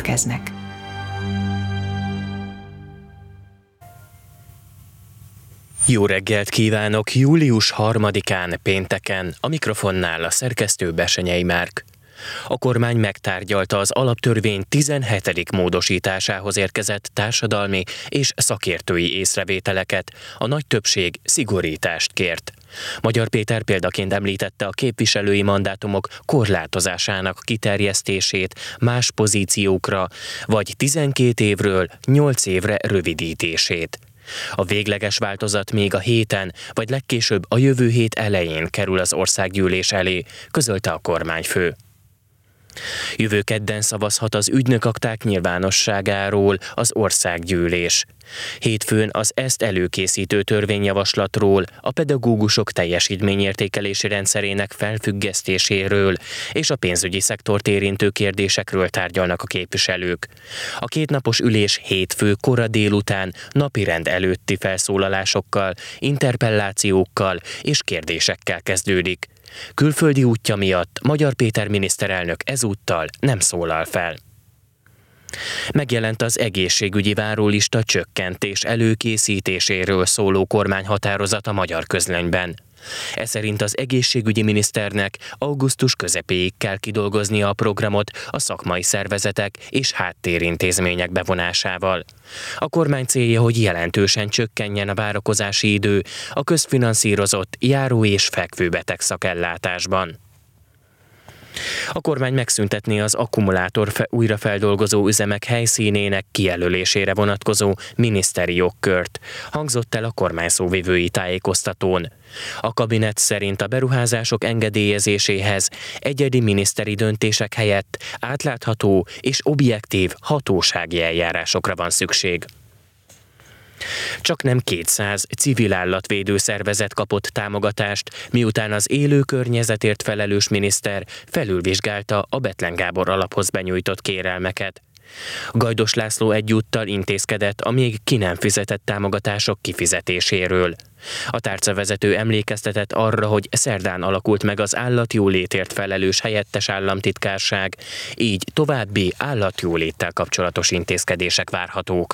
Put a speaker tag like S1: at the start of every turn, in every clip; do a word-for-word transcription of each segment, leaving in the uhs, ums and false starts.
S1: következnek.
S2: Jó reggelt kívánok! július harmadikán, pénteken, a mikrofonnál a szerkesztő Bessenyei Márk. A kormány megtárgyalta az alaptörvény tizenhetedik módosításához érkezett társadalmi és szakértői észrevételeket, a nagy többség szigorítást kért. Magyar Péter példaként említette a képviselői mandátumok korlátozásának kiterjesztését más pozíciókra, vagy tizenkét évről nyolc évre rövidítését. A végleges változat még a héten, vagy legkésőbb a jövő hét elején kerül az országgyűlés elé, közölte a kormányfő. Jövő kedden szavazhat az ügynökakták nyilvánosságáról az országgyűlés. Hétfőn az ezt előkészítő törvényjavaslatról, a pedagógusok teljesítményértékelési rendszerének felfüggesztéséről és a pénzügyi szektort érintő kérdésekről tárgyalnak a képviselők. A kétnapos ülés hétfő kora délután napirend előtti felszólalásokkal, interpellációkkal és kérdésekkel kezdődik. Külföldi útja miatt Magyar Péter miniszterelnök ezúttal nem szólal fel. Megjelent az egészségügyi várólista csökkentés előkészítéséről szóló kormányhatározat a Magyar Közlönyben. Ez szerint az egészségügyi miniszternek augusztus közepéig kell kidolgoznia a programot a szakmai szervezetek és háttérintézmények bevonásával. A kormány célja, hogy jelentősen csökkenjen a várakozási idő a közfinanszírozott járó- és fekvőbeteg szakellátásban. A kormány megszüntetné az akkumulátor újrafeldolgozó üzemek helyszínének kijelölésére vonatkozó miniszteri jogkört, hangzott el a kormány szóvivői tájékoztatón. A kabinet szerint a beruházások engedélyezéséhez egyedi miniszteri döntések helyett átlátható és objektív hatósági eljárásokra van szükség. Csaknem kétszáz civil állatvédő szervezet kapott támogatást, miután az élő környezetért felelős miniszter felülvizsgálta a Bethlen Gábor alaphoz benyújtott kérelmeket. Gajdos László egyúttal intézkedett a még ki nem fizetett támogatások kifizetéséről. A tárcavezető emlékeztetett arra, hogy szerdán alakult meg az állatjólétért felelős helyettes államtitkárság, így további állatjóléttel kapcsolatos intézkedések várhatók.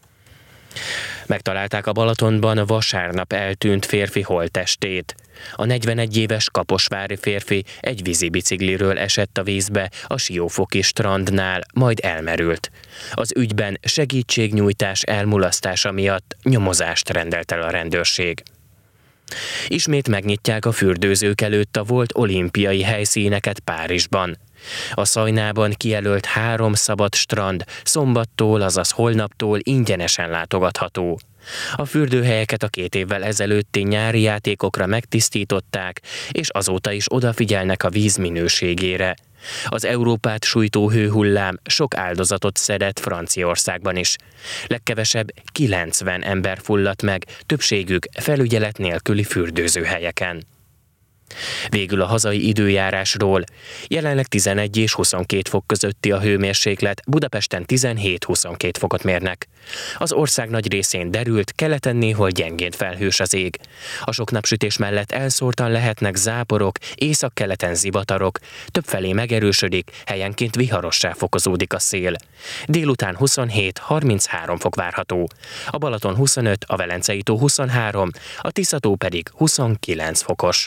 S2: Megtalálták a Balatonban vasárnap eltűnt férfi holttestét. A negyvenegy éves kaposvári férfi egy vízibicikliről esett a vízbe a Siófoki strandnál, majd elmerült. Az ügyben segítségnyújtás elmulasztása miatt nyomozást rendelt el a rendőrség. Ismét megnyitják a fürdőzők előtt a volt olimpiai helyszíneket Párizsban. A Szajnában kijelölt három szabad strand szombattól, azaz holnaptól ingyenesen látogatható. A fürdőhelyeket a két évvel ezelőtti nyári játékokra megtisztították, és azóta is odafigyelnek a víz minőségére. Az Európát sújtó hőhullám sok áldozatot szedett Franciaországban is. Legkevesebb kilencven ember fulladt meg, többségük felügyelet nélküli fürdőzőhelyeken. Végül a hazai időjárásról. Jelenleg tizenegy és huszonkét fok közötti a hőmérséklet, Budapesten tizenhét-huszonkét fokot mérnek. Az ország nagy részén derült, keleten néhol gyengén felhős az ég. A sok napsütés mellett elszórtan lehetnek záporok, északkeleten zivatarok, többfelé megerősödik, helyenként viharossá fokozódik a szél. Délután huszonhét-harminchárom fok várható. A Balaton huszonöt, a Velencei tó huszonhárom, a Tisza-tó pedig huszonkilenc fokos.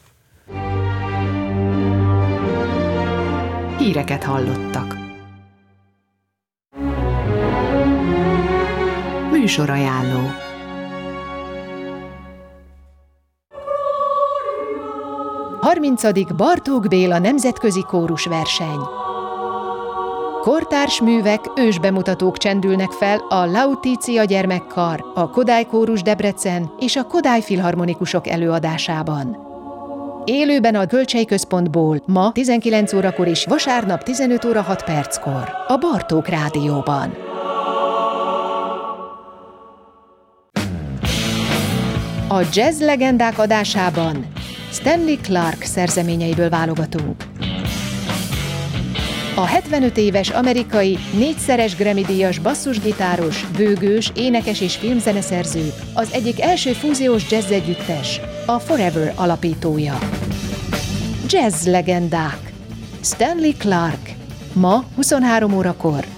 S1: Híreket hallottak. Műsorajánló. harmincadik Bartók Béla nemzetközi kórusverseny. Kortárs művek, ősbemutatók csendülnek fel a Lautitia gyermekkar, a Kodály Kórus Debrecen és a Kodály Filharmonikusok előadásában. Élőben a Kölcsey Központból ma tizenkilenc órakor és vasárnap tizenöt óra hat perckor a Bartók Rádióban. A jazz legendák adásában Stanley Clarke szerzeményeiből válogatunk. A hetvenöt éves amerikai, négyszeres Grammy-díjas basszusgitáros, bőgős, énekes és filmzeneszerző, az egyik első fúziós jazz együttes, a Forever alapítója. Jazz legendák. Stanley Clarke. Ma huszonhárom órakor